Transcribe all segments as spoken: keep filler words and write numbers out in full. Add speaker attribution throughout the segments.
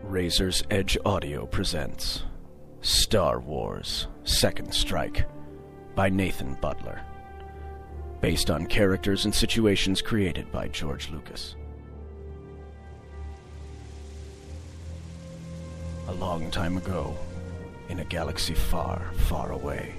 Speaker 1: Razor's Edge Audio presents Star Wars Second Strike by Nathan Butler, based on characters and situations created by George Lucas. A long time ago, in a galaxy far, far away,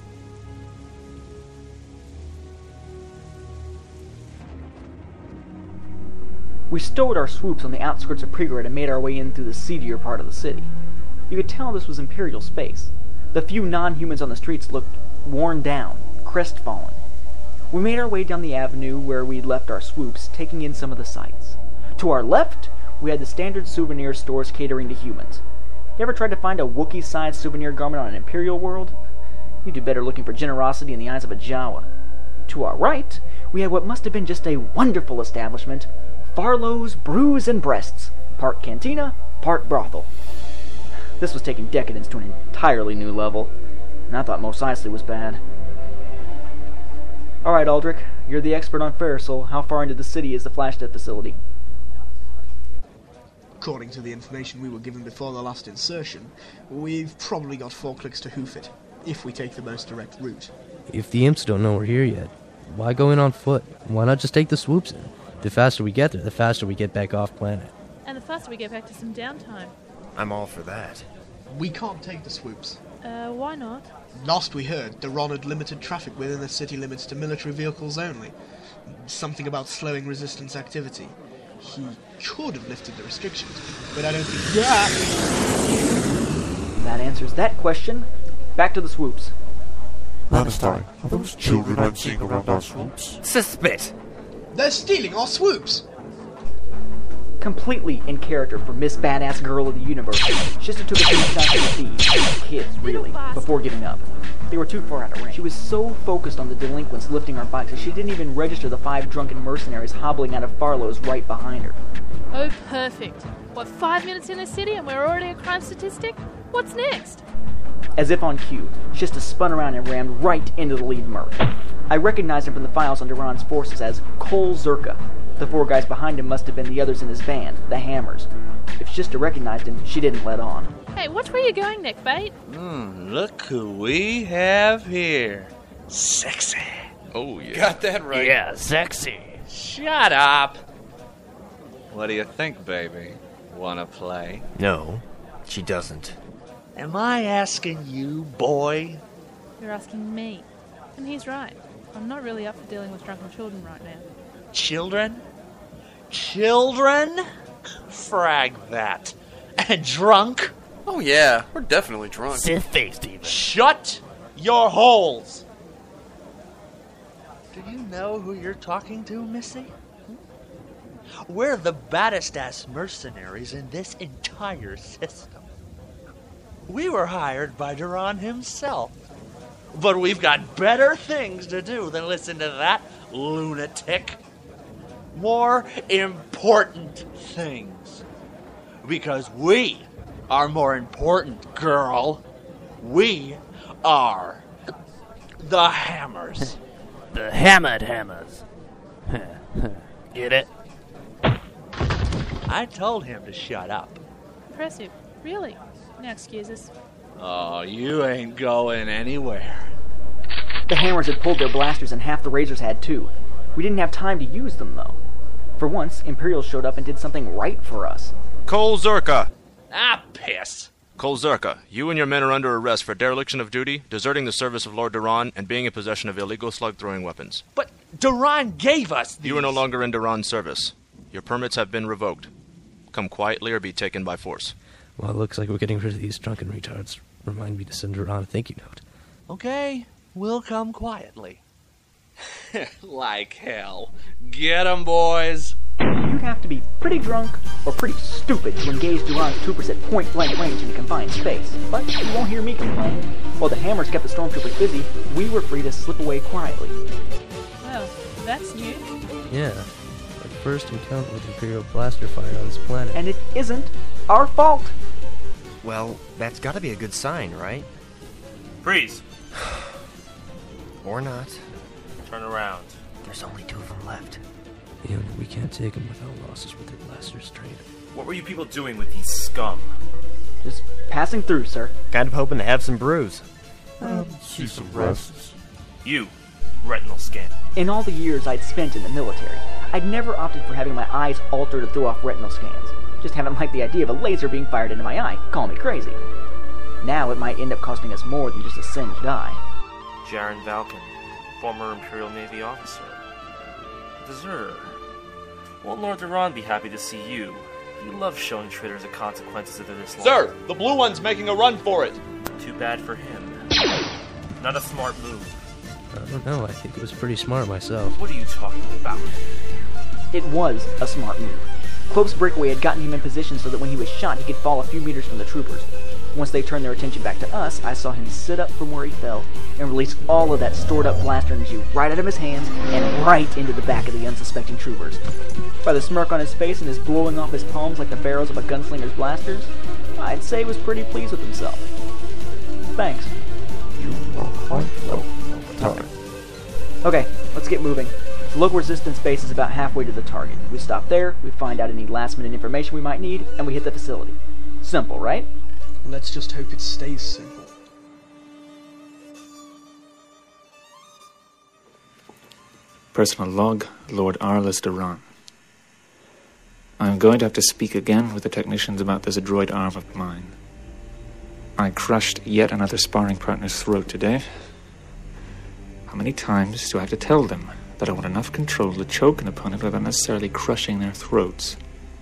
Speaker 2: we stowed our swoops on the outskirts of Prigorod and made our way in through the seedier part of the city. You could tell this was Imperial space. The few non-humans on the streets looked worn down, crestfallen. We made our way down the avenue where we'd left our swoops, taking in some of the sights. To our left, we had the standard souvenir stores catering to humans. You ever tried to find a Wookiee-sized souvenir garment on an Imperial world? You'd do better looking for generosity in the eyes of a Jawa. To our right, we had what must have been just a wonderful establishment, Farlow's Brews and Breasts, part cantina, part brothel. This was taking decadence to an entirely new level, and I thought Mos Eisley was bad. Alright, Aldrich, you're the expert on Ferrisol. How far into the city is the Flashdeath facility?
Speaker 3: According to the information we were given before the last insertion, we've probably got four clicks to hoof it, if we take the most direct route.
Speaker 4: If the imps don't know we're here yet, why go in on foot? Why not just take the swoops in? The faster we get there, the faster we get back off planet.
Speaker 5: And the faster we get back to some downtime.
Speaker 6: I'm all for that.
Speaker 3: We can't take the swoops.
Speaker 5: Uh, why not?
Speaker 3: Last we heard, Duran had limited traffic within the city limits to military vehicles only. Something about slowing resistance activity. He could have lifted the restrictions, but I don't think... Yeah!
Speaker 2: That answers that question. Back to the swoops.
Speaker 7: Lannister, are those children I'm seeing around our swoops?
Speaker 6: Suspect!
Speaker 3: They're stealing our swoops!
Speaker 2: Completely in character for Miss Badass Girl of the Universe, Shista took a few shots at the thieves, kids really, before giving up. They were too far out of range. She was so focused on the delinquents lifting our bikes that she didn't even register the five drunken mercenaries hobbling out of Farlow's right behind her.
Speaker 5: Oh, perfect. What, five minutes in the city and we're already a crime statistic? What's next?
Speaker 2: As if on cue, Shista spun around and rammed right into the lead merc. I recognized him from the files on Duran's forces as Cole Zerka. The four guys behind him must have been the others in his band, the Hammers. If Shista recognized him, she didn't let on.
Speaker 5: Hey, watch where you're going, neckbait.
Speaker 8: Hmm, look who we have here. Sexy.
Speaker 6: Oh, yeah.
Speaker 8: Got that right.
Speaker 6: Yeah, sexy.
Speaker 8: Shut up. What do you think, baby? Wanna play?
Speaker 6: No, she doesn't.
Speaker 8: Am I asking you, boy?
Speaker 5: You're asking me. And he's right. I'm not really up for dealing with drunken children right now.
Speaker 8: Children? Children? Frag that. And drunk?
Speaker 9: Oh yeah, we're definitely drunk.
Speaker 6: Sith-faced even.
Speaker 8: Shut your holes! Do you know who you're talking to, Missy? We're the baddest-ass mercenaries in this entire system. We were hired by Duran himself. But we've got better things to do than listen to that lunatic. More important things. Because we are more important, girl. We are the Hammers.
Speaker 6: The Hammered Hammers. Get it?
Speaker 8: I told him to shut up.
Speaker 5: Impressive. Really? Now excuse us.
Speaker 8: Oh, you ain't going anywhere.
Speaker 2: The Hammers had pulled their blasters and half the Razors had too. We didn't have time to use them though. For once, Imperials showed up and did something right for us.
Speaker 9: Cole Zerka!
Speaker 8: Ah, piss.
Speaker 9: Cole Zerka, you and your men are under arrest for dereliction of duty, deserting the service of Lord Duran, and being in possession of illegal slug-throwing weapons.
Speaker 8: But Duran gave us these.
Speaker 9: You are no longer in Duran's service. Your permits have been revoked. Come quietly or be taken by force.
Speaker 4: Well, it looks like we're getting rid of these drunken retards. Remind me to send Duran a thank you note.
Speaker 8: Okay, we'll come quietly. Like hell. Get 'em, boys.
Speaker 2: You'd have to be pretty drunk or pretty stupid to engage Duran's troopers at point-blank range in a confined space. But you won't hear me complain. While the Hammers kept the stormtroopers busy, we were free to slip away quietly.
Speaker 5: Well, that's new.
Speaker 4: Yeah, our first encounter with Imperial blaster fire on this planet.
Speaker 2: And it isn't our fault.
Speaker 6: Well, that's gotta be a good sign, right?
Speaker 10: Freeze.
Speaker 6: Or not.
Speaker 10: Turn around.
Speaker 6: There's only two of them left.
Speaker 4: And we can't take them without losses with their blasters trained.
Speaker 10: What were you people doing with these scum?
Speaker 2: Just passing through, sir.
Speaker 6: Kind of hoping to have some brews.
Speaker 7: Um, see some rests.
Speaker 10: You, retinal scan.
Speaker 2: In all the years I'd spent in the military, I'd never opted for having my eyes altered to throw off retinal scans. Just haven't liked the idea of a laser being fired into my eye. Call me crazy. Now it might end up costing us more than just a singed eye.
Speaker 10: Jaren Valken, former Imperial Navy officer. Deserter. Won't Lord Duran be happy to see you? He loves showing traitors the consequences of their dislike.
Speaker 11: Sir, the blue one's making a run for it.
Speaker 10: Too bad for him. Not a smart move.
Speaker 4: I don't know, I think it was pretty smart myself.
Speaker 10: What are you talking about?
Speaker 2: It was a smart move. Clope's breakaway had gotten him in position so that when he was shot, he could fall a few meters from the troopers. Once they turned their attention back to us, I saw him sit up from where he fell and release all of that stored-up blaster energy right out of his hands and right into the back of the unsuspecting troopers. By the smirk on his face and his blowing off his palms like the barrels of a gunslinger's blasters, I'd say he was pretty pleased with himself. Thanks.
Speaker 7: You are quite well timed.
Speaker 2: Okay, let's get moving. The local resistance base is about halfway to the target. We stop there, we find out any last-minute information we might need, and we hit the facility. Simple, right?
Speaker 3: Let's just hope it stays simple.
Speaker 12: Personal log, Lord Arliss Duran. I'm going to have to speak again with the technicians about this droid arm of mine. I crushed yet another sparring partner's throat today. How many times do I have to tell them that I want enough control to choke an opponent without necessarily crushing their throats?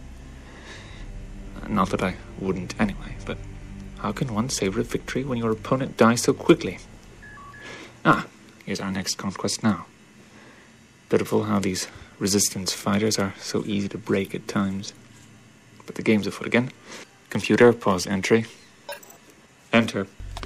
Speaker 12: Not that I wouldn't anyway, but how can one savor a victory when your opponent dies so quickly? Ah, here's our next conquest now. Pitiful how these resistance fighters are so easy to break at times. But the game's afoot again. Computer, pause entry. Enter.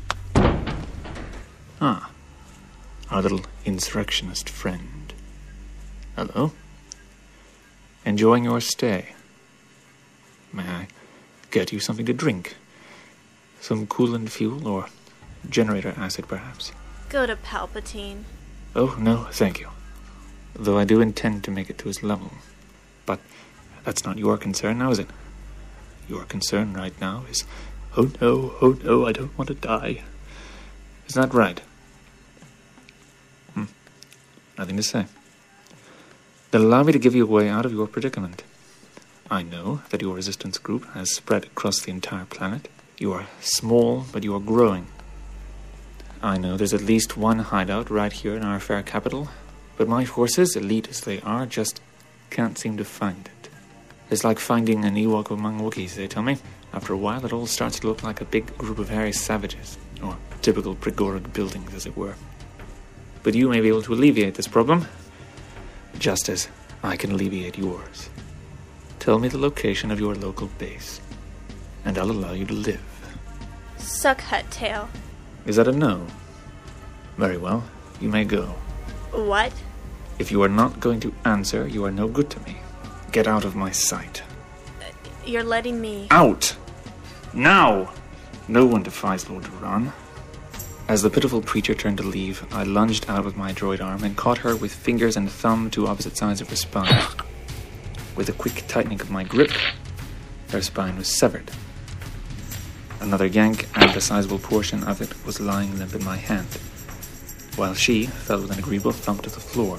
Speaker 12: Ah, our little insurrectionist friend. Hello. Enjoying your stay. May I get you something to drink? Some coolant fuel or generator acid, perhaps?
Speaker 13: Go to Palpatine.
Speaker 12: Oh, no, thank you. Though I do intend to make it to his level. But that's not your concern now, is it? Your concern right now is, oh no, oh no, I don't want to die. Is that right? Hmm. Nothing to say. Then allow me to give you a way out of your predicament. I know that your resistance group has spread across the entire planet. You are small, but you are growing. I know there's at least one hideout right here in our fair capital, but my forces, elite as they are, just can't seem to find it. It's like finding an Ewok among Wookiees, they tell me. After a while, it all starts to look like a big group of hairy savages, or typical Prigoric buildings, as it were. But you may be able to alleviate this problem, just as I can alleviate yours. Tell me the location of your local base, and I'll allow you to live.
Speaker 13: Suck Hut Tail.
Speaker 12: Is that a no? Very well, you may go.
Speaker 13: What?
Speaker 12: If you are not going to answer, you are no good to me. Get out of my sight.
Speaker 13: You're letting me...
Speaker 12: Out! Now! No one defies Lord Duran. As the pitiful creature turned to leave, I lunged out with my droid arm and caught her with fingers and thumb to opposite sides of her spine. With a quick tightening of my grip, her spine was severed. Another yank, and a sizable portion of it was lying limp in my hand, while she fell with an agreeable thump to the floor.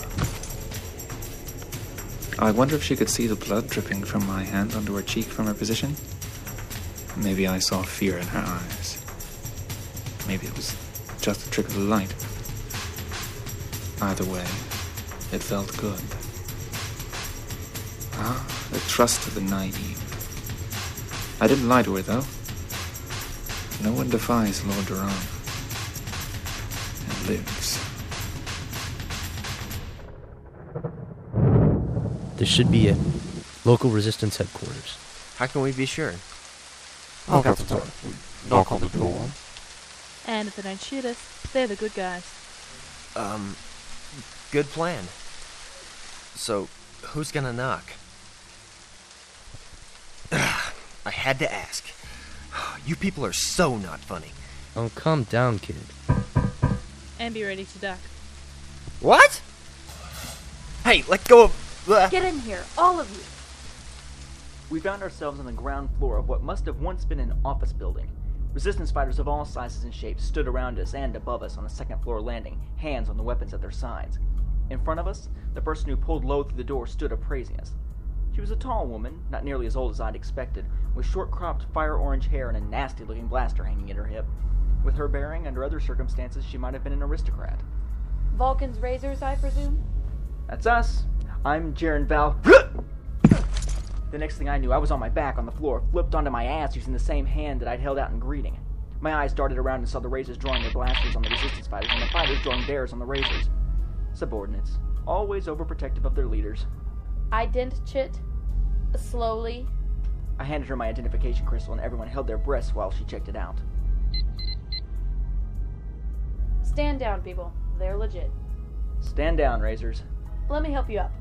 Speaker 12: I wonder if she could see the blood dripping from my hand onto her cheek from her position. Maybe I saw fear in her eyes. Maybe it was just a trick of the light. Either way, it felt good. Ah, the trust of the naive. I didn't lie to her, though. No one defies Lord Duran and lives.
Speaker 4: This should be it. Local resistance headquarters.
Speaker 6: How can we be sure?
Speaker 7: I'll get to tell it. We knock on the door.
Speaker 5: And if they don't shoot us, they're the good guys.
Speaker 6: Um, good plan. So, who's gonna knock? I had to ask. You people are so not funny.
Speaker 4: Oh, calm down, kid.
Speaker 5: And be ready to duck.
Speaker 6: What? Hey, let go of...
Speaker 13: Get in here, all of you.
Speaker 2: We found ourselves on the ground floor of what must have once been an office building. Resistance fighters of all sizes and shapes stood around us and above us on the second floor landing, hands on the weapons at their sides. In front of us, the person who pulled low through the door stood appraising us. She was a tall woman, not nearly as old as I'd expected, with short-cropped fire-orange hair and a nasty-looking blaster hanging at her hip. With her bearing, under other circumstances, she might have been an aristocrat.
Speaker 14: Vulcan's razors, I presume?
Speaker 2: That's us. I'm Jaren Val... The next thing I knew, I was on my back on the floor, flipped onto my ass using the same hand that I'd held out in greeting. My eyes darted around and saw the razors drawing their blasters on the resistance fighters and the fighters drawing theirs on the razors. Subordinates, always overprotective of their leaders.
Speaker 14: Ident-chit. Slowly.
Speaker 2: I handed her my identification crystal and everyone held their breaths while she checked it out.
Speaker 14: Stand down, people. They're legit.
Speaker 2: Stand down, razors.
Speaker 14: Let me help you up.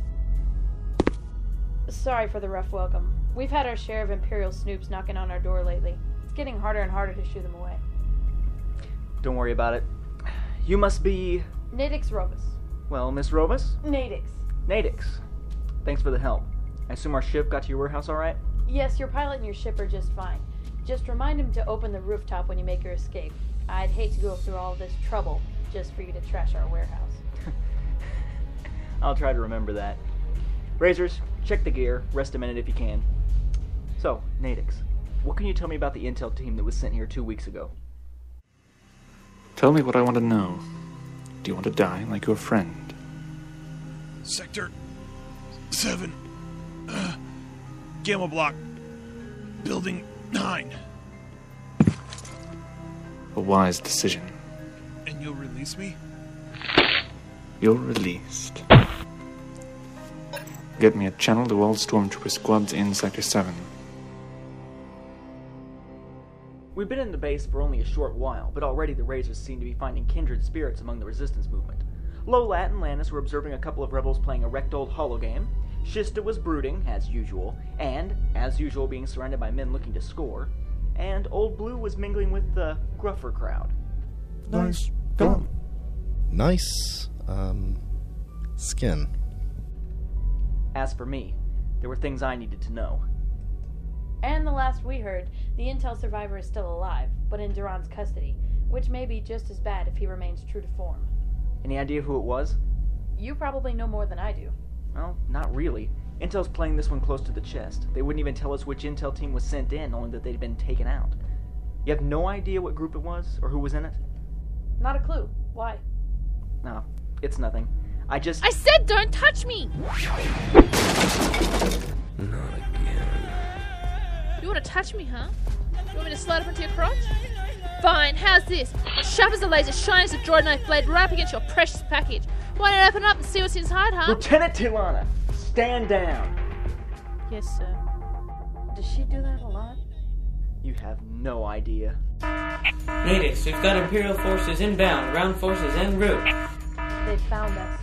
Speaker 14: Sorry for the rough welcome. We've had our share of Imperial snoops knocking on our door lately. It's getting harder and harder to shoo them away.
Speaker 2: Don't worry about it. You must be...
Speaker 14: Nadix Robus.
Speaker 2: Well, Miss Robus?
Speaker 14: Nadix.
Speaker 2: Nadix. Thanks for the help. I assume our ship got to your warehouse all right?
Speaker 14: Yes, your pilot and your ship are just fine. Just remind him to open the rooftop when you make your escape. I'd hate to go through all this trouble just for you to trash our warehouse.
Speaker 2: I'll try to remember that. Razors, check the gear. Rest a minute if you can. So, Nadix, what can you tell me about the intel team that was sent here two weeks ago?
Speaker 12: Tell me what I want to know. Do you want to die like your friend?
Speaker 15: Sector seven. Uh, Gamma Block. Building nine.
Speaker 12: A wise decision.
Speaker 15: And you'll release me?
Speaker 12: You're released. Get me a channel to all stormtrooper squads in Sector seven.
Speaker 2: We've been in the base for only a short while, but already the Razors seem to be finding kindred spirits among the resistance movement. Lolat and Lannis were observing a couple of rebels playing a wrecked old hologame, Shista was brooding, as usual, and, as usual, being surrounded by men looking to score, and Old Blue was mingling with the gruffer crowd.
Speaker 7: Nice gun. Nice, um, skin.
Speaker 2: As for me, there were things I needed to know.
Speaker 14: And the last we heard, the Intel survivor is still alive, but in Duran's custody, which may be just as bad if he remains true to form.
Speaker 2: Any idea who it was?
Speaker 14: You probably know more than I do.
Speaker 2: Well, not really. Intel's playing this one close to the chest. They wouldn't even tell us which Intel team was sent in, only that they'd been taken out. You have no idea what group it was, or who was in it?
Speaker 14: Not a clue. Why?
Speaker 2: No, it's nothing. I just...
Speaker 5: I said don't touch me!
Speaker 4: Not again.
Speaker 5: You want to touch me, huh? You want me to slide up into your crotch? Fine, how's this? Sharp as a laser, shine as a droid knife blade, right up against your precious package. Why not open up and see what's inside, huh?
Speaker 2: Lieutenant Tilana, stand down!
Speaker 5: Yes, sir.
Speaker 14: Does she do that a lot?
Speaker 2: You have no idea.
Speaker 16: Nadix, we've got Imperial forces inbound, ground forces en route.
Speaker 14: They found us.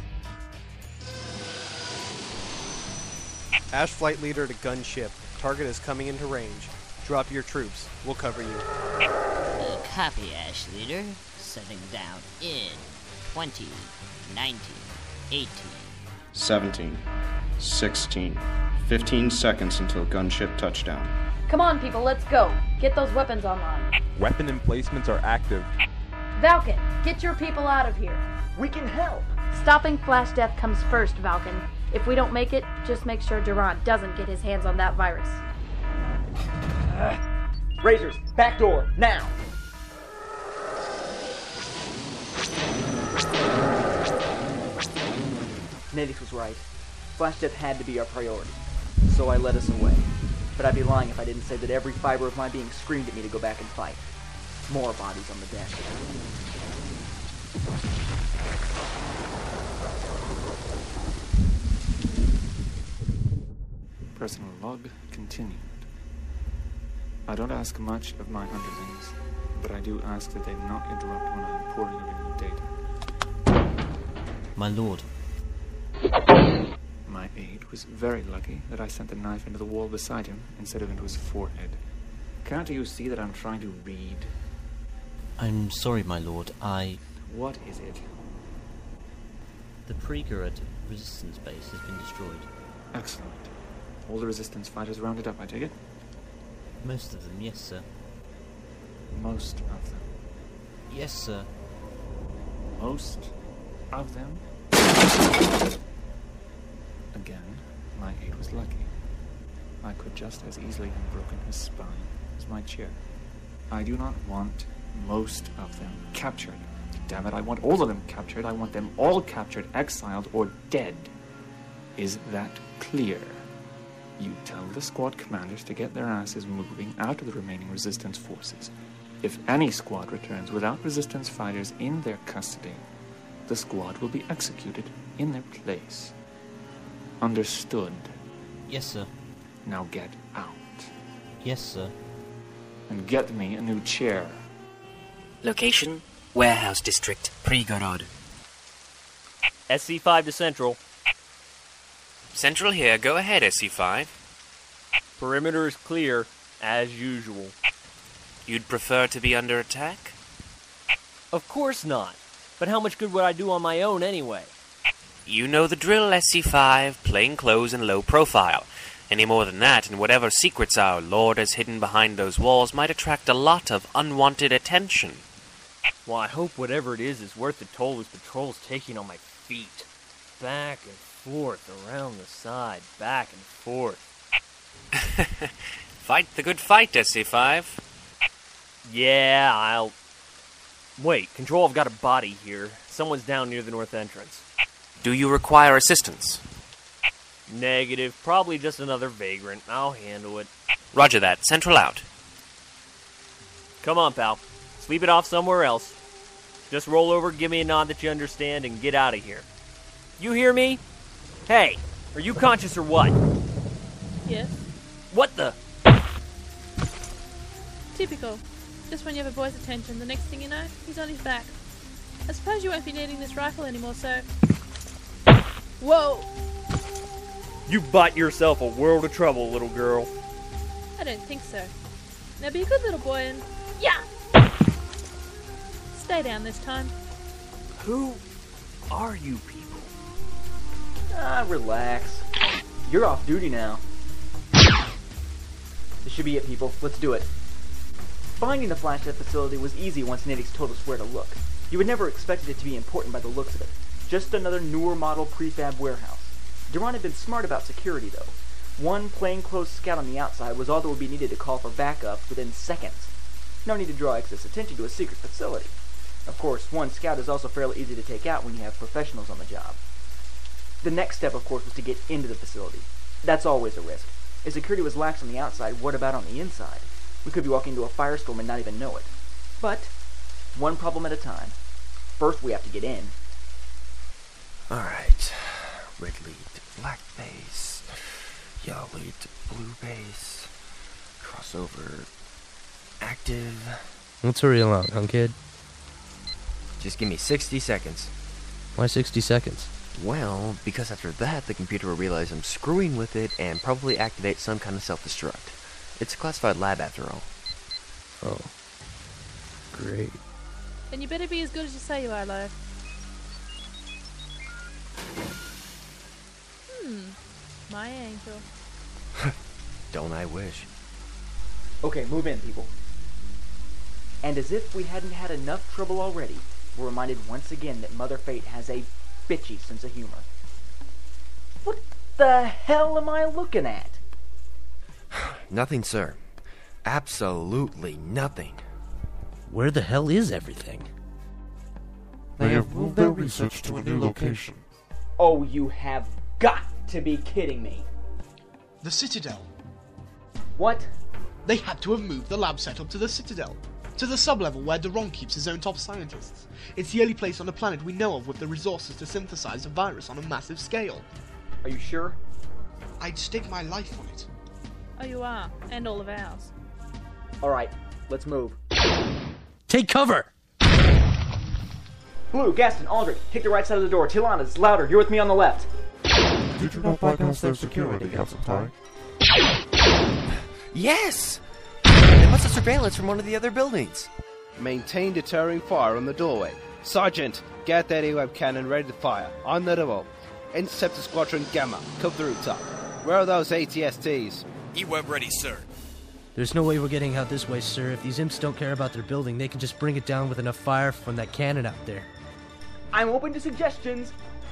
Speaker 17: Ash Flight Leader to gunship. Target is coming into range. Drop your troops. We'll cover you.
Speaker 18: Uh, copy, Ash Leader. Setting down in twenty, nineteen, eighteen.
Speaker 19: seventeen, sixteen, fifteen seconds until gunship touchdown.
Speaker 14: Come on, people, let's go. Get those weapons online.
Speaker 20: Weapon emplacements are active.
Speaker 14: Valken, get your people out of here.
Speaker 2: We can help.
Speaker 14: Stopping Flash Death comes first, Valken. If we don't make it, just make sure Duran doesn't get his hands on that virus.
Speaker 2: Uh, Razors, back door, now! Nadix was right. Flash Death had to be our priority. So I led us away. But I'd be lying if I didn't say that every fiber of my being screamed at me to go back and fight. More bodies on the deck.
Speaker 12: Personal log continued. I don't ask much of my underlings, but I do ask that they not interrupt when I am pouring over new data.
Speaker 18: My lord.
Speaker 12: My aide was very lucky that I sent the knife into the wall beside him instead of into his forehead. Can't you see that I'm trying to read?
Speaker 18: I'm sorry, my lord. I...
Speaker 12: What is it?
Speaker 18: The Pre-Gurad resistance base has been destroyed.
Speaker 12: Excellent. All the resistance fighters rounded up, I take it?
Speaker 18: Most of them, yes, sir.
Speaker 12: Most of them.
Speaker 18: Yes, sir.
Speaker 12: Most of them? Again, my aid was lucky. I could just as easily have broken his spine as my chair. I do not want most of them captured. Damn it, I want all of them captured. I want them all captured, exiled, or dead. Is that clear? You tell the squad commanders to get their asses moving out of the remaining resistance forces. If any squad returns without resistance fighters in their custody, the squad will be executed in their place. Understood?
Speaker 18: Yes, sir.
Speaker 12: Now get out.
Speaker 18: Yes, sir.
Speaker 12: And get me a new chair.
Speaker 21: Location, Warehouse District, Prigorod.
Speaker 22: S C five to Central.
Speaker 21: Central here, go ahead, S C five.
Speaker 22: Perimeter is clear, as usual.
Speaker 21: You'd prefer to be under attack?
Speaker 22: Of course not. But how much good would I do on my own anyway?
Speaker 21: You know the drill, S C five, plain clothes and low profile. Any more than that, and whatever secrets our Lord has hidden behind those walls might attract a lot of unwanted attention.
Speaker 22: Well, I hope whatever it is is worth the toll those patrols taking on my feet. Back and forth, around the side, back and forth.
Speaker 21: Fight the good fight, S C five.
Speaker 22: Yeah, I'll... Wait, Control, I've got a body here. Someone's down near the north entrance.
Speaker 21: Do you require assistance?
Speaker 22: Negative. Probably just another vagrant. I'll handle it.
Speaker 21: Roger that. Central out.
Speaker 22: Come on, pal. Sleep it off somewhere else. Just roll over, give me a nod that you understand, and get out of here. You hear me? Hey, are you conscious or what?
Speaker 5: Yes.
Speaker 22: What the?
Speaker 5: Typical. Just when you have a boy's attention, the next thing you know, he's on his back. I suppose you won't be needing this rifle anymore, so... Whoa!
Speaker 22: You bought yourself a world of trouble, little girl.
Speaker 5: I don't think so. Now be a good little boy and... Yeah! Stay down this time.
Speaker 22: Who are you people?
Speaker 2: Ah, relax. You're off duty now. This should be it, people. Let's do it. Finding the flashlight facility was easy once Nidix told us where to look. You would never expected it to be important by the looks of it. Just another newer model prefab warehouse. Duran had been smart about security, though. One plainclothes scout on the outside was all that would be needed to call for backup within seconds. No need to draw excess attention to a secret facility. Of course, one scout is also fairly easy to take out when you have professionals on the job. The next step, of course, was to get into the facility. That's always a risk. If security was lax on the outside, what about on the inside? We could be walking into a firestorm and not even know it. But, one problem at a time. First, we have to get in.
Speaker 6: Alright. Red lead to black base. Yellow lead to blue base. Crossover. Active.
Speaker 4: Let's hurry along, huh, kid?
Speaker 6: Just give me sixty seconds.
Speaker 4: Why sixty seconds?
Speaker 6: Well, because after that, the computer will realize I'm screwing with it and probably activate some kind of self-destruct. It's a classified lab, after all.
Speaker 4: Oh. Great.
Speaker 5: Then you better be as good as you say you are, Lo. Hmm. My angel.
Speaker 6: Don't I wish.
Speaker 2: Okay, move in, people. And as if we hadn't had enough trouble already, we're reminded once again that Mother Fate has a bitchy sense of humor. What the hell am I looking at?
Speaker 6: Nothing, sir. Absolutely nothing.
Speaker 4: Where the hell is everything?
Speaker 7: They have moved their research to a new location.
Speaker 2: Oh, you have got to be kidding me.
Speaker 3: The Citadel.
Speaker 2: What?
Speaker 3: They had to have moved the lab setup to the Citadel. To the sublevel where Duran keeps his own top scientists. It's the only place on the planet we know of with the resources to synthesize a virus on a massive scale.
Speaker 2: Are you sure?
Speaker 3: I'd stake my life on it.
Speaker 5: Oh, you are. And all of ours.
Speaker 2: Alright, let's move.
Speaker 4: Take cover!
Speaker 2: Blue, Gaston, Aldrich, take the right side of the door. Tilana, it's louder. You're with me on the left.
Speaker 7: Did you not bypass their security, Galsentai?
Speaker 6: Yes! They must have surveillance from one of the other buildings.
Speaker 23: Maintain deterring fire on the doorway. Sergeant, get that A W A B cannon ready to fire. On the revolt.
Speaker 1: Interceptor Squadron Gamma, come through, Top. Where are those A T S Ts?
Speaker 15: E-Web ready, sir.
Speaker 4: There's no way we're getting out this way, sir. If these imps don't care about their building, they can just bring it down with enough fire from that cannon out there.
Speaker 2: I'm open to suggestions.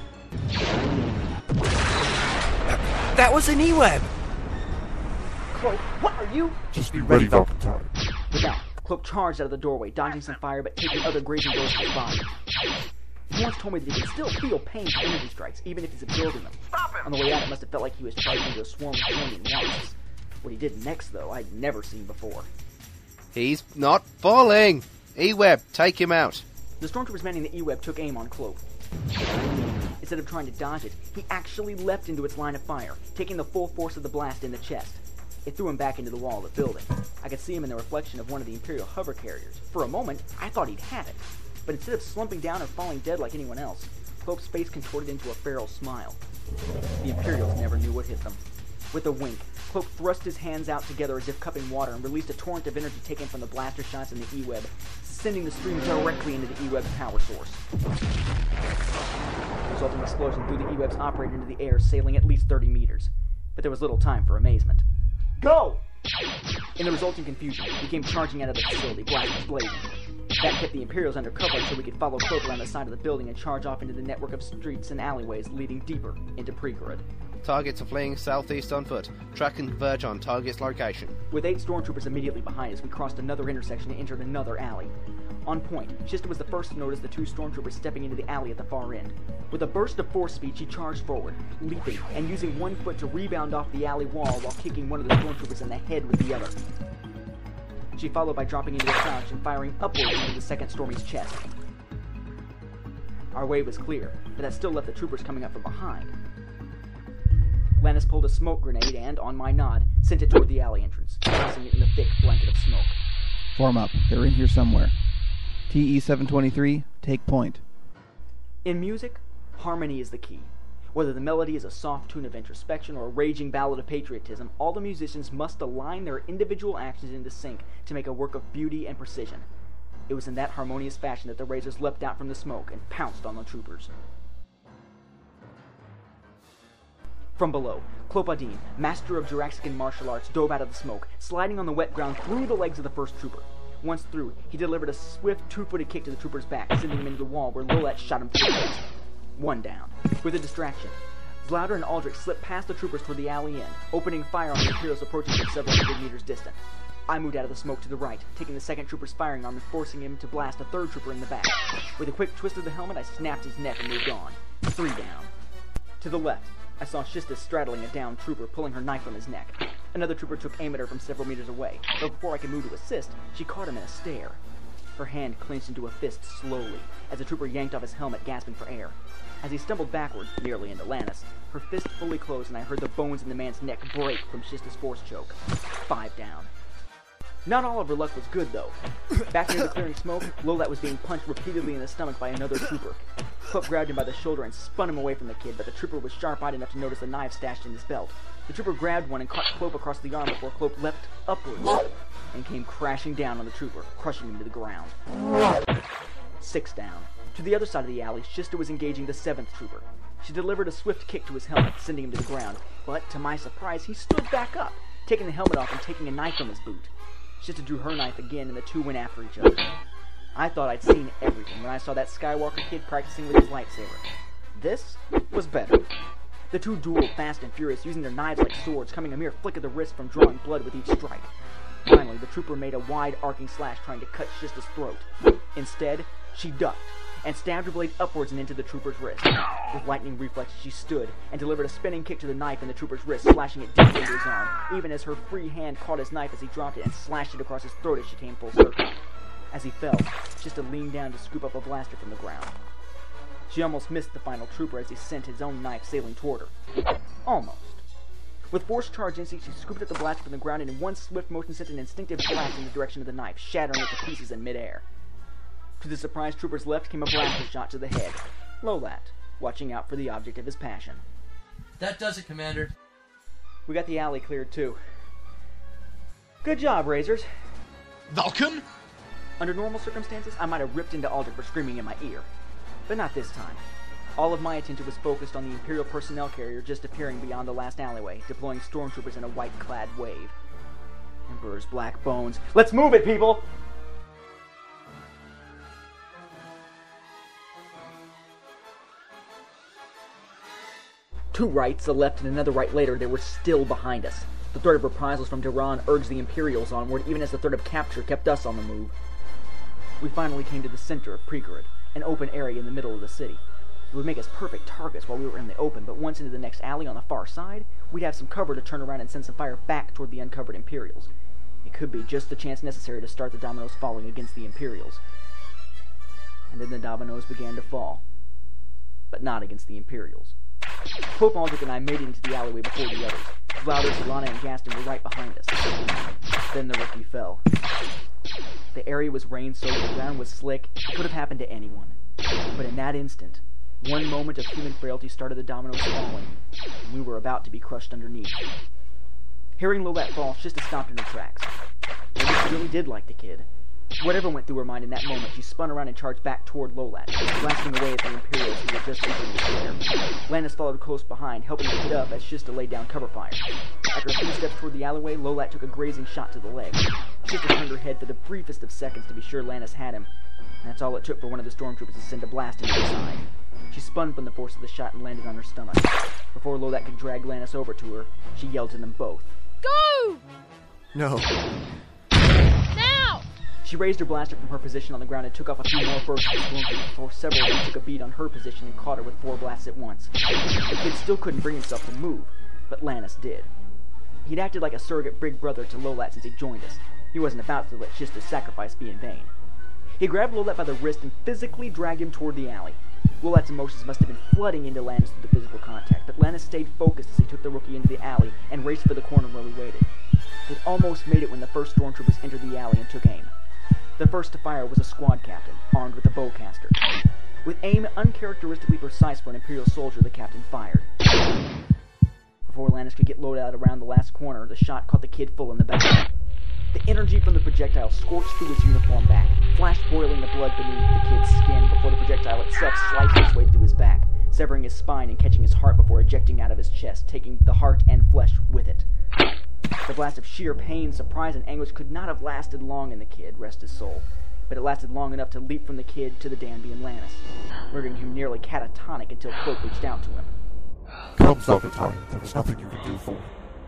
Speaker 1: That was an E-Web!
Speaker 2: Cloak, what are you?
Speaker 7: Just be ready, Valentine.
Speaker 2: With that, Cloak charged out of the doorway, dodging some fire but taking other grazing blows to his body. He once told me that he can still feel pain from energy strikes, even if he's absorbing them. On the way out, it must have felt like he was charged into a swarm of swarming wasps. What he did next, though, I'd never seen before.
Speaker 1: He's not falling! E-Web, take him out.
Speaker 2: The stormtroopers manning the E-Web took aim on Cloak. Instead of trying to dodge it, he actually leapt into its line of fire, taking the full force of the blast in the chest. It threw him back into the wall of the building. I could see him in the reflection of one of the Imperial hover carriers. For a moment, I thought he'd had it. But instead of slumping down or falling dead like anyone else, Cloak's face contorted into a feral smile. The Imperials never knew what hit them. With a wink, Cloak thrust his hands out together as if cupping water and released a torrent of energy taken from the blaster shots in the E-Web, sending the stream directly into the E-Web's power source. The resulting explosion threw the E-Web's operator into the air, sailing at least thirty meters. But there was little time for amazement. Go! In the resulting confusion, he came charging out of the facility, blasters blazing. That kept the Imperials under cover so we could follow Cloak around the side of the building and charge off into the network of streets and alleyways leading deeper into Prigorod.
Speaker 1: Targets are fleeing southeast on foot. Track and converge on target's location.
Speaker 2: With eight stormtroopers immediately behind us, we crossed another intersection and entered another alley. On point, Shista was the first to notice the two stormtroopers stepping into the alley at the far end. With a burst of force speed, she charged forward, leaping and using one foot to rebound off the alley wall while kicking one of the stormtroopers in the head with the other. She followed by dropping into a crouch and firing upwards into the second Stormy's chest. Our way was clear, but that still left the troopers coming up from behind. Lannis pulled a smoke grenade and, on my nod, sent it toward the alley entrance, tossing it in the thick blanket of smoke.
Speaker 9: Form up. They're in here somewhere. T E seven twenty-three, take point.
Speaker 2: In music, harmony is the key. Whether the melody is a soft tune of introspection or a raging ballad of patriotism, all the musicians must align their individual actions into sync to make a work of beauty and precision. It was in that harmonious fashion that the Razors leapt out from the smoke and pounced on the troopers. From below, Klopodin, master of Juraxican martial arts, dove out of the smoke, sliding on the wet ground through the legs of the first trooper. Once through, he delivered a swift two-footed kick to the trooper's back, sending him into the wall where Lillet shot him through the chest. One down. With a distraction, Vlouder and Aldrich slipped past the troopers toward the alley end, opening fire on the Imperials approaching from several hundred meters distant. I moved out of the smoke to the right, taking the second trooper's firing arm and forcing him to blast a third trooper in the back. With a quick twist of the helmet, I snapped his neck and moved on. Three down. To the left, I saw Shista straddling a downed trooper, pulling her knife from his neck. Another trooper took aim at her from several meters away, but before I could move to assist, she caught him in a stare. Her hand clenched into a fist slowly, as the trooper yanked off his helmet, gasping for air. As he stumbled backward, nearly into Lannis, her fist fully closed and I heard the bones in the man's neck break from Shista's force choke. Five down. Not all of her luck was good, though. Back near the clearing smoke, Lillet was being punched repeatedly in the stomach by another trooper. Cloak grabbed him by the shoulder and spun him away from the kid, but the trooper was sharp-eyed enough to notice the knife stashed in his belt. The trooper grabbed one and caught Cloak across the arm before Cloak leapt upwards and came crashing down on the trooper, crushing him to the ground. Six down. To the other side of the alley, Shista was engaging the seventh trooper. She delivered a swift kick to his helmet, sending him to the ground, but to my surprise, he stood back up, taking the helmet off and taking a knife from his boot. Shista drew her knife again, and the two went after each other. I thought I'd seen everything when I saw that Skywalker kid practicing with his lightsaber. This was better. The two dueled fast and furious, using their knives like swords, coming a mere flick of the wrist from drawing blood with each strike. Finally, the trooper made a wide arcing slash trying to cut Shista's throat. Instead, she ducked, and stabbed her blade upwards and into the trooper's wrist. With lightning reflexes, she stood and delivered a spinning kick to the knife in the trooper's wrist, slashing it deep into his arm, even as her free hand caught his knife as he dropped it and slashed it across his throat as she came full circle. As he fell, Shista leaned down to scoop up a blaster from the ground. She almost missed the final trooper as he sent his own knife sailing toward her. Almost. With force charge instinct, she scooped up the blaster from the ground and in one swift motion sent an instinctive blast in the direction of the knife, shattering it to pieces in midair. To the surprised trooper's left came a blaster shot to the head. Lolat, watching out for the object of his passion.
Speaker 4: That does it, Commander.
Speaker 2: We got the alley cleared, too. Good job, Razors.
Speaker 3: Vulcan?
Speaker 2: Under normal circumstances, I might have ripped into Aldrich for screaming in my ear. But not this time. All of my attention was focused on the Imperial personnel carrier just appearing beyond the last alleyway, deploying stormtroopers in a white-clad wave. Emperor's black bones. Let's move it, people! Two rights, a left and another right later, they were still behind us. The threat of reprisals from Duran urged the Imperials onward, even as the threat of capture kept us on the move. We finally came to the center of Prigorod, an open area in the middle of the city. It would make us perfect targets while we were in the open, but once into the next alley on the far side, we'd have some cover to turn around and send some fire back toward the uncovered Imperials. It could be just the chance necessary to start the dominoes falling against the Imperials. And then the dominoes began to fall. But not against the Imperials. Pope Aldrich and I made it into the alleyway before the others. Lauder, Solana, and Gaston were right behind us. Then the rookie fell. The area was rain-soaked, the ground was slick. It could have happened to anyone. But in that instant, one moment of human frailty started the dominoes falling, and we were about to be crushed underneath. Hearing Lolette fall, Shista stopped in her tracks. Maybe she really did like the kid. Whatever went through her mind in that moment, she spun around and charged back toward Lolat, blasting away at the Imperials who were just entering the square. Landis followed close behind, helping to get up as Shista laid down cover fire. After a few steps toward the alleyway, Lolat took a grazing shot to the leg. Shista turned her head for the briefest of seconds to be sure Landis had him, and that's all it took for one of the stormtroopers to send a blast into his side. She spun from the force of the shot and landed on her stomach. Before Lolat could drag Landis over to her, she yelled to them both.
Speaker 5: Go!
Speaker 17: No.
Speaker 5: Now!
Speaker 2: She raised her blaster from her position on the ground and took off a few more bursts of stormtroopers before several of them took a beat on her position and caught her with four blasts at once. The kid still couldn't bring himself to move, but Lannis did. He'd acted like a surrogate big brother to Lolat since he joined us. He wasn't about to let Shista's sacrifice be in vain. He grabbed Lolat by the wrist and physically dragged him toward the alley. Lolat's emotions must have been flooding into Lannis through the physical contact, but Lannis stayed focused as he took the rookie into the alley and raced for the corner where we waited. They'd almost made it when the first stormtroopers entered the alley and took aim. The first to fire was a squad captain, armed with a bowcaster. With aim uncharacteristically precise for an Imperial soldier, the captain fired. Before Lannis could get Lolat around the last corner, the shot caught the kid full in the back. The energy from the projectile scorched through his uniform back, flashed boiling the blood beneath the kid's skin before the projectile itself sliced its way through his back, severing his spine and catching his heart before ejecting out of his chest, taking the heart and flesh with it. The blast of sheer pain, surprise, and anguish could not have lasted long in the kid, rest his soul, but it lasted long enough to leap from the kid to the Danby and Lannis, murdering him nearly catatonic until Cloak reached out to him.
Speaker 7: Come, Valentine. There was nothing you could do for me.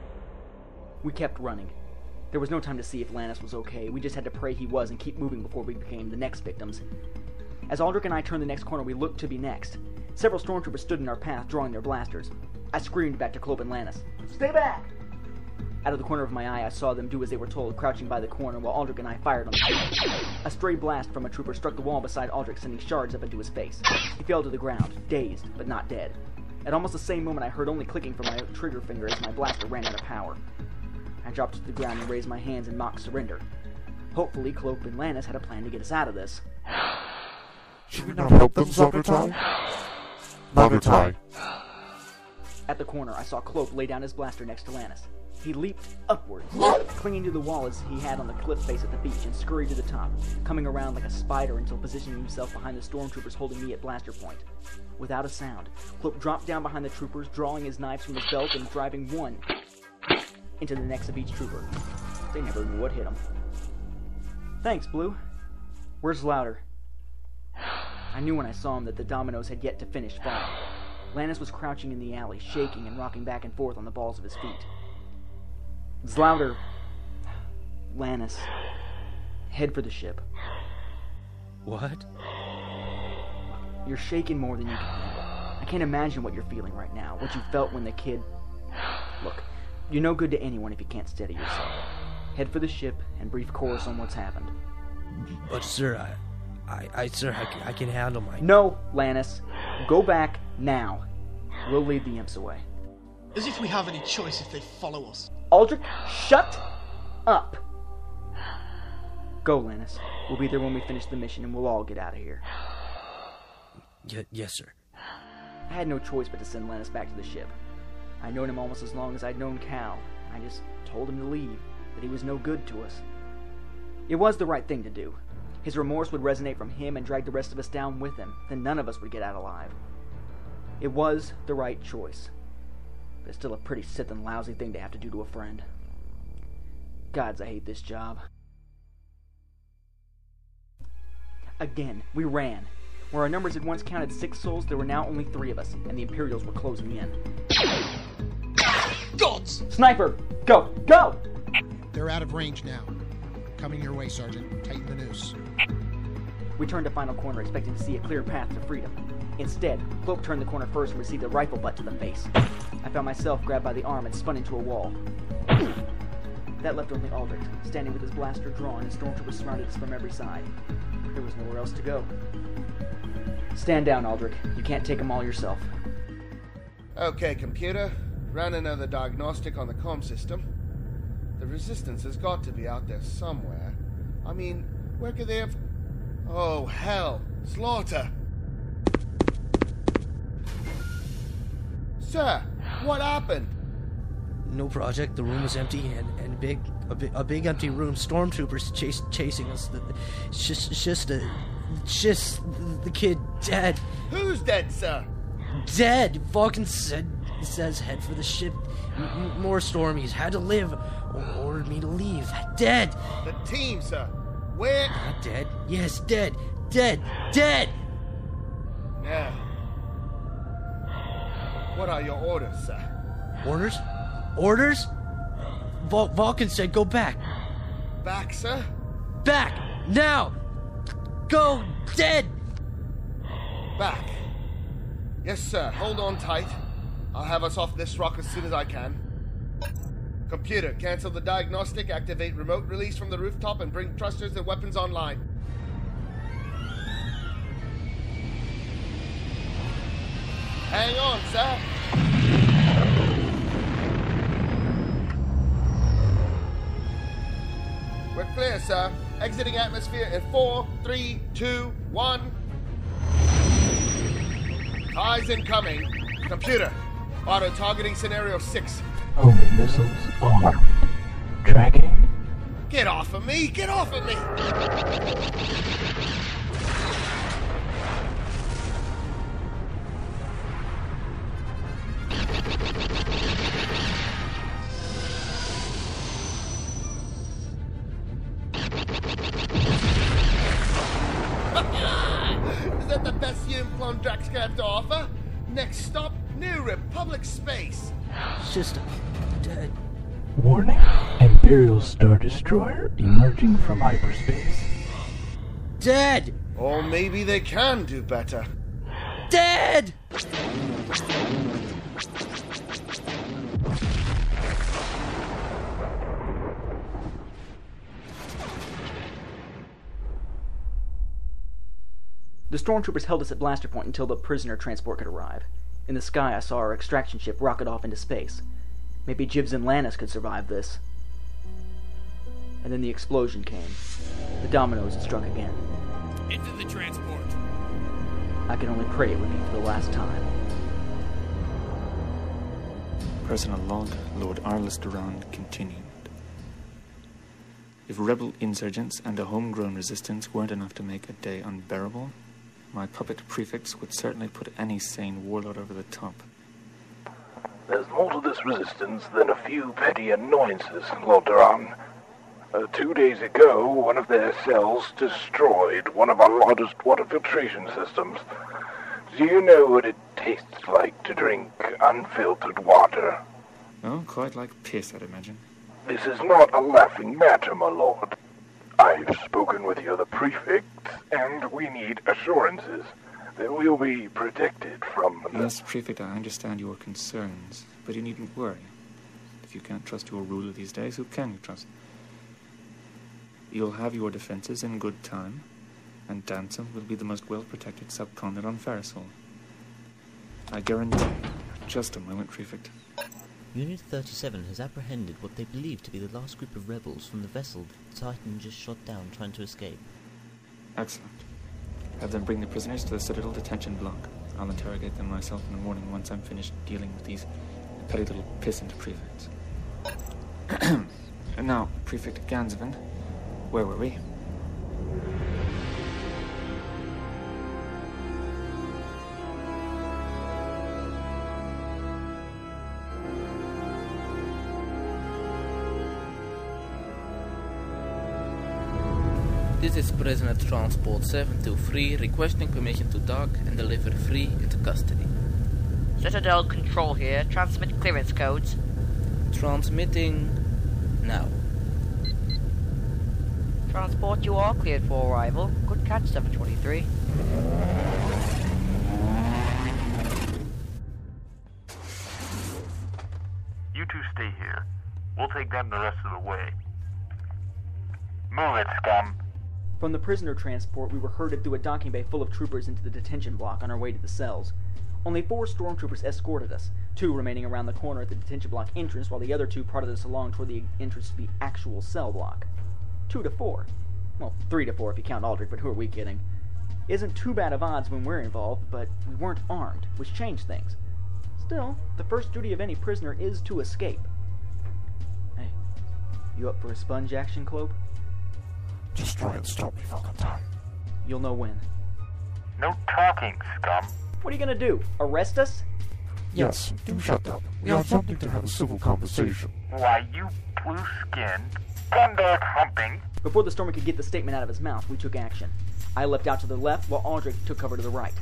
Speaker 2: We kept running. There was no time to see if Lannis was okay. We just had to pray he was and keep moving before we became the next victims. As Aldrich and I turned the next corner, we looked to be next. Several stormtroopers stood in our path, drawing their blasters. I screamed back to Cloak and Lannis, "Stay back!" Out of the corner of my eye, I saw them do as they were told, crouching by the corner while Aldrich and I fired on the trooper. A stray blast from a trooper struck the wall beside Aldrich, sending shards up into his face. He fell to the ground, dazed, but not dead. At almost the same moment, I heard only clicking from my trigger finger as my blaster ran out of power. I dropped to the ground and raised my hands in mock surrender. Hopefully, Cloak and Lannis had a plan to get us out of this.
Speaker 7: Should we not help them, Zagatai? Zagatai.
Speaker 2: At the corner, I saw Cloak lay down his blaster next to Lannis. He leaped upwards, clinging to the wall as he had on the cliff face at the beach, and scurried to the top, coming around like a spider until positioning himself behind the stormtroopers holding me at blaster point. Without a sound, Cloak dropped down behind the troopers, drawing his knives from his belt and driving one into the necks of each trooper. They never knew what hit them. Thanks, Blue. Where's Lauder? I knew when I saw him that the dominoes had yet to finish falling. Lannis was crouching in the alley, shaking and rocking back and forth on the balls of his feet. Zlouder, Lannis, head for the ship.
Speaker 4: What?
Speaker 2: You're shaking more than you can handle. I can't imagine what you're feeling right now, what you felt when the kid... Look, you're no good to anyone if you can't steady yourself. Head for the ship and brief Chorus on what's happened.
Speaker 4: But sir, I... I, I sir, I can, I can handle my...
Speaker 2: No, Lannis. Go back now. We'll lead the imps away.
Speaker 3: As if we have any choice if they follow us.
Speaker 2: Aldrich, shut up! Go, Lannis. We'll be there when we finish the mission and we'll all get out of here.
Speaker 4: Y- yes, sir.
Speaker 2: I had no choice but to send Lannis back to the ship. I'd known him almost as long as I'd known Cal. I just told him to leave, that he was no good to us. It was the right thing to do. His remorse would resonate from him and drag the rest of us down with him, then none of us would get out alive. It was the right choice. But it's still a pretty Sith and lousy thing to have to do to a friend. Gods, I hate this job. Again, we ran. Where our numbers had once counted six souls, there were now only three of us, and the Imperials were closing in.
Speaker 3: Gods!
Speaker 2: Sniper! Go! Go!
Speaker 8: They're out of range now. Coming your way, Sergeant. Tighten the noose.
Speaker 2: We turned a final corner, expecting to see a clear path to freedom. Instead, Cloak turned the corner first and received a rifle butt to the face. I found myself grabbed by the arm and spun into a wall. That left only Aldrich, standing with his blaster drawn, and stormtroopers surrounded us from every side. There was nowhere else to go. Stand down, Aldrich. You can't take them all yourself.
Speaker 11: Okay, computer. Ran another diagnostic on the comm system. The Resistance has got to be out there somewhere. I mean, where could they have... Oh, hell. Slaughter! Sir, what happened?
Speaker 4: No project. The room was empty, and, and big, a, big, a big empty room. Stormtroopers chase, chasing us. The, it's just, it's just a, just the kid dead.
Speaker 11: Who's dead, sir?
Speaker 4: Dead. Vulcan said, says head for the ship. M- more stormies. Had to live. O- ordered me to leave. Dead.
Speaker 11: The team, sir. Where?
Speaker 4: Not dead. Yes, dead. Dead. Dead.
Speaker 11: Yeah. What are your orders, sir?
Speaker 4: Orders? Orders? Vul- Vulcan said go back.
Speaker 11: Back, sir?
Speaker 4: Back! Now! Go! Dead!
Speaker 11: Back. Yes, sir. Hold on tight. I'll have us off this rock as soon as I can. Computer, cancel the diagnostic, activate remote release from the rooftop, and bring thrusters and weapons online. Hang on, sir. We're clear, sir. Exiting atmosphere in four, three, two, one. Eyes incoming. Computer, auto-targeting scenario six.
Speaker 23: Homing missiles on. Tracking.
Speaker 11: Get off of me! Get off of me! Is that the best you and Clone Drax have to offer? Next stop, New Republic space.
Speaker 4: System dead.
Speaker 23: Warning. Imperial Star Destroyer emerging from hyperspace.
Speaker 4: Dead!
Speaker 11: Or maybe they can do better.
Speaker 4: Dead!
Speaker 2: The stormtroopers held us at blaster point until the prisoner transport could arrive. In the sky, I saw our extraction ship rocket off into space. Maybe Jibs and Lannis could survive this. And then the explosion came. The dominoes had struck again.
Speaker 15: Into the transport.
Speaker 2: I could only pray it would be for the last time.
Speaker 12: Personal log, Lord Arliss Durand continued. If rebel insurgents and a homegrown resistance weren't enough to make a day unbearable, my puppet prefects would certainly put any sane warlord over the top.
Speaker 23: There's more to this resistance than a few petty annoyances, Lord Duran. Uh, two days ago, one of their cells destroyed one of our largest water filtration systems. Do you know what it tastes like to drink unfiltered water?
Speaker 12: Oh, quite like piss, I'd imagine.
Speaker 23: This is not a laughing matter, my lord. I've spoken with the other prefects, and we need assurances that we'll be protected from... The...
Speaker 12: Yes, Prefect, I understand your concerns, but you needn't worry. If you can't trust your ruler these days, who can you trust? You'll have your defenses in good time, and Dansom will be the most well-protected subcontinent on Pharisol. I guarantee. Just a moment, Prefect.
Speaker 18: Unit thirty-seven has apprehended what they believe to be the last group of rebels from the vessel the Titan just shot down trying to escape.
Speaker 12: Excellent. Have them bring the prisoners to the Citadel detention block. I'll interrogate them myself in the morning once I'm finished dealing with these petty little pissant prefects. And now, Prefect Ganzevin, where were we?
Speaker 10: This is Prisoner Transport seven two three requesting permission to dock and deliver Free into custody.
Speaker 13: Citadel Control here. Transmit clearance codes.
Speaker 10: Transmitting now.
Speaker 13: Transport, you are cleared for arrival. Good catch, seven twenty-three.
Speaker 16: You two stay here. We'll take them the rest of the way. Move it, scum.
Speaker 2: From the prisoner transport, we were herded through a docking bay full of troopers into the detention block on our way to the cells. Only four stormtroopers escorted us, two remaining around the corner at the detention block entrance, while the other two prodded us along toward the entrance to the actual cell block. Two to four. Well, three to four if you count Aldrich, but who are we kidding? Isn't too bad of odds when we're involved, but we weren't armed, which changed things. Still, the first duty of any prisoner is to escape. Hey, you up for a sponge action, Clope?
Speaker 7: Just try and stop me, Valentine.
Speaker 2: You'll know when.
Speaker 16: No talking, scum.
Speaker 2: What are you gonna do? Arrest us?
Speaker 7: Yes, do shut up. We are attempting to have a civil conversation.
Speaker 16: Why, you blue-skinned, gun-dog humping.
Speaker 2: Before the Stormer could get the statement out of his mouth, we took action. I leapt out to the left, while Aldrich took cover to the right.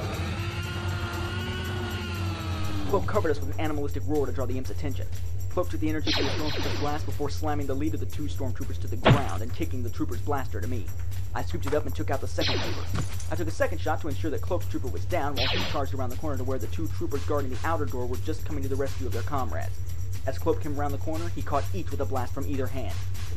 Speaker 2: Cloak covered us with an animalistic roar to draw the Imp's attention. Cloak took the energy from the Stormtrooper's blast before slamming the lead of the two Stormtroopers to the ground and kicking the Trooper's blaster to me. I scooped it up and took out the second trooper. I took a second shot to ensure that Cloak's trooper was down, while he charged around the corner to where the two troopers guarding the outer door were just coming to the rescue of their comrades. As Cloak came around the corner, he caught each with a blast from either hand.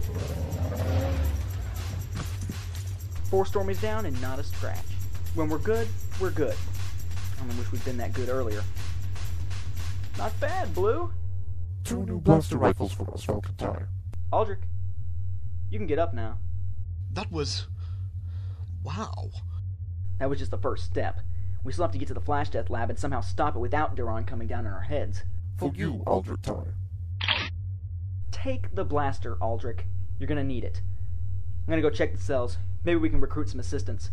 Speaker 2: Four Stormies down and not a scratch. When we're good, we're good. I only wish we'd been that good earlier. Not bad, Blue.
Speaker 7: Two new blaster rifles for us, Valentine.
Speaker 2: Aldrich, you can get up now.
Speaker 3: That was... wow.
Speaker 2: That was just the first step. We still have to get to the Flash Death Lab and somehow stop it without Duron coming down on our heads.
Speaker 7: For you, Aldrich.
Speaker 2: Take the blaster, Aldrich. You're gonna need it. I'm gonna go check the cells. Maybe we can recruit some assistants.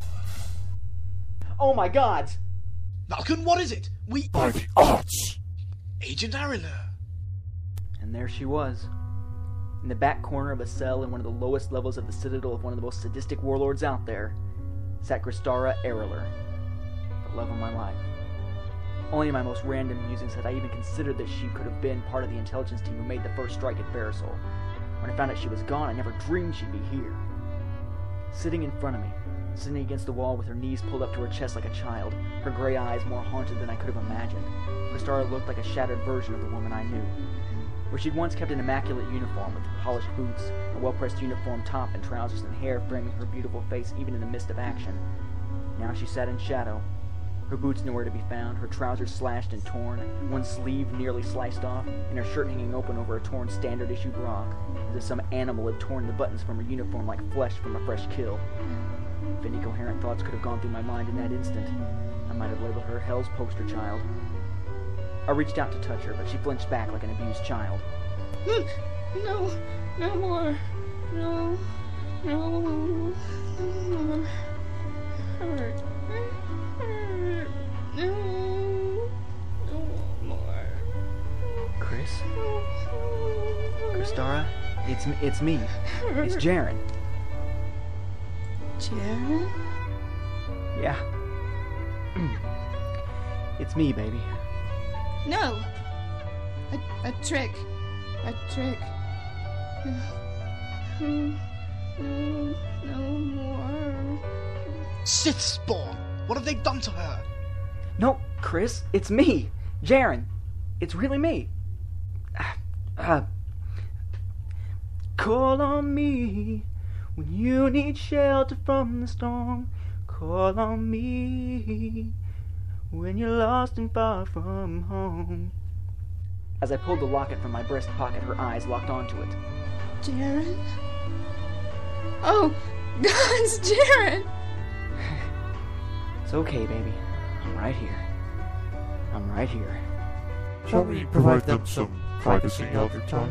Speaker 2: Oh my god!
Speaker 3: Malkin, what is it? We...
Speaker 7: By the odds!
Speaker 3: Agent Ariller!
Speaker 2: And there she was. In the back corner of a cell in one of the lowest levels of the citadel of one of the most sadistic warlords out there, sat Kristara Ariller, the love of my life. Only in my most random musings had I even considered that she could have been part of the intelligence team who made the first strike at Verisol. When I found out she was gone, I never dreamed she'd be here. Sitting in front of me, sitting against the wall with her knees pulled up to her chest like a child, her gray eyes more haunted than I could have imagined, Kristara looked like a shattered version of the woman I knew. Where she'd once kept an immaculate uniform with polished boots, a well-pressed uniform top and trousers and hair framing her beautiful face even in the midst of action. Now she sat in shadow. Her boots nowhere to be found, her trousers slashed and torn, one sleeve nearly sliced off, and her shirt hanging open over a torn standard-issue grog, as if some animal had torn the buttons from her uniform like flesh from a fresh kill. If any coherent thoughts could have gone through my mind in that instant, I might have labeled her Hell's poster child. I reached out to touch her, but she flinched back like an abused child.
Speaker 24: No, no more. No, no, no more. Hurt. Hurt. No, no more.
Speaker 2: Chris? Kristara? It's, it's me. It's Jaren.
Speaker 24: Jaren?
Speaker 2: Yeah. It's me, baby.
Speaker 24: No! A, a trick. A trick. No, no, no more.
Speaker 3: Sith spawn! What have they done to her?
Speaker 2: No, Chris, it's me. Jaren. It's really me. Uh, call on me when you need shelter from the storm. Call on me when you're lost and far from home. As I pulled the locket from my breast pocket, her eyes locked onto it.
Speaker 24: Jaren? Oh, God, it's Jaren!
Speaker 2: It's okay, baby. I'm right here. I'm right here.
Speaker 7: Shall we provide them some privacy, Elder Time?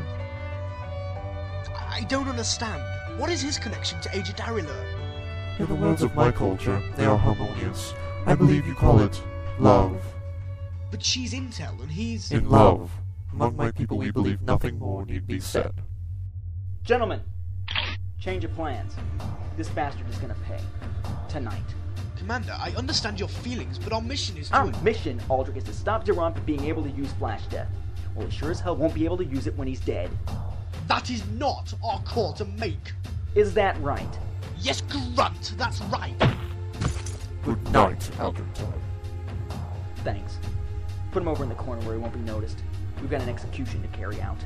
Speaker 3: I don't understand. What is his connection to Agent Ariller?
Speaker 7: In the words of my culture, they are harmonious. I believe you call it love.
Speaker 3: But she's intel and he's...
Speaker 7: In love. Among my people we believe nothing more need be said.
Speaker 2: Gentlemen, change of plans. This bastard is gonna pay. Tonight.
Speaker 3: Commander, I understand your feelings, but our mission is to...
Speaker 2: Our mission, Aldrich, is to stop Duran from being able to use Flash Death. Well, he sure as hell won't be able to use it when he's dead.
Speaker 3: That is not our call to make.
Speaker 2: Is that right?
Speaker 3: Yes, Grunt, that's right.
Speaker 7: Good night, Aldrich.
Speaker 2: Thanks. Put him over in the corner where he won't be noticed. We've got an execution to carry out.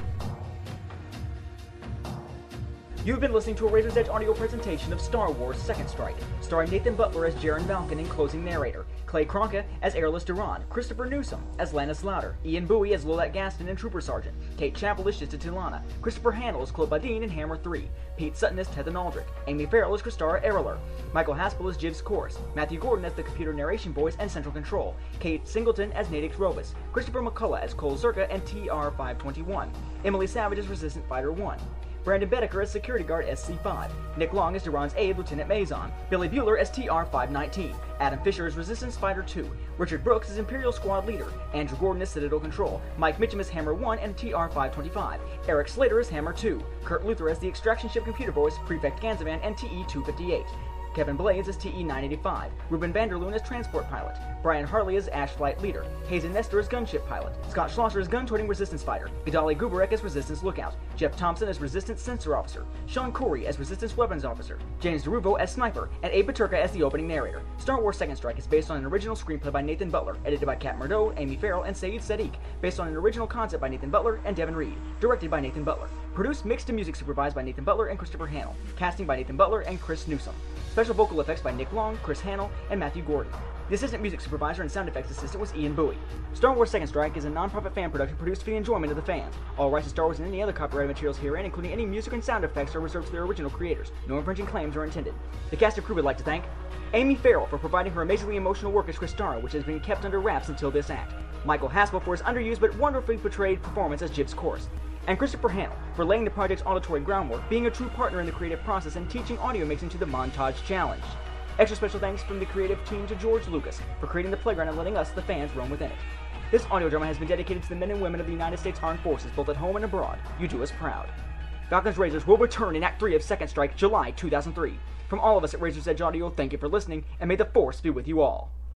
Speaker 2: You've been listening to a Razor's Edge audio presentation of Star Wars Second Strike, starring Nathan Butler as Jaren Valken and closing narrator, Clay Cronka as Airless Duran, Christopher Newsom as Lannis Louder, Ian Bowie as Lolette Gaston and Trooper Sergeant, Kate Chappell as Shista Tilana, Christopher Handel as Claude Badine in Hammer three, Pete Sutton as Tethan Aldrich, Amy Farrell as Kristara Erler, Michael Haspel as Jivs Course, Matthew Gordon as the computer narration voice and central control, Kate Singleton as Nadix Robus, Christopher McCullough as Cole Zerka and T R five twenty-one, Emily Savage as Resistant Fighter one, Brandon Bedecker as Security Guard S C five, Nick Long as Duran's aide Lieutenant Mazon, Billy Bueller as T R five nineteen, Adam Fisher as Resistance Fighter two, Richard Brooks as Imperial Squad Leader, Andrew Gordon as Citadel Control, Mike Mitchum as Hammer one and T R five twenty-five, Eric Slater as Hammer two, Kurt Luther as the Extraction Ship Computer Voice, Prefect Ganzavan and T E two fifty-eight, Kevin Blades as T E nine eighty-five, Ruben Vanderloon as Transport Pilot, Brian Harley as Ash Flight Leader, Hazen Nestor as Gunship Pilot, Scott Schlosser as Gun-Toting Resistance Fighter, Vidali Gubarek as Resistance Lookout, Jeff Thompson as Resistance Sensor Officer, Sean Corey as Resistance Weapons Officer, James DeRuvo as Sniper, and Abe Paterka as the opening narrator. Star Wars Second Strike is based on an original screenplay by Nathan Butler, edited by Kat Murdo, Amy Farrell, and Saeed Sadiq, based on an original concept by Nathan Butler and Devin Reed, directed by Nathan Butler. Produced, mixed, and music supervised by Nathan Butler and Christopher Hannell. Casting by Nathan Butler and Chris Newsom. Special vocal effects by Nick Long, Chris Hannell, and Matthew Gordon. The assistant music supervisor and sound effects assistant was Ian Bowie. Star Wars Second Strike is a non-profit fan production produced for the enjoyment of the fans. All rights to Star Wars and any other copyrighted materials herein, including any music and sound effects, are reserved to their original creators. No infringing claims are intended. The cast and crew would like to thank Amy Farrell for providing her amazingly emotional work as Kristara, which has been kept under wraps until this act. Michael Haspel for his underused but wonderfully portrayed performance as Jivs Course. And Christopher Hannell for laying the project's auditory groundwork, being a true partner in the creative process, and teaching audio mixing to the Montage Challenge. Extra special thanks from the creative team to George Lucas for creating the playground and letting us, the fans, roam within it. This audio drama has been dedicated to the men and women of the United States Armed Forces, both at home and abroad. You do us proud. Falcon's Razors will return in Act three of Second Strike, July two thousand three. From all of us at Razor's Edge Audio, thank you for listening, and may the Force be with you all.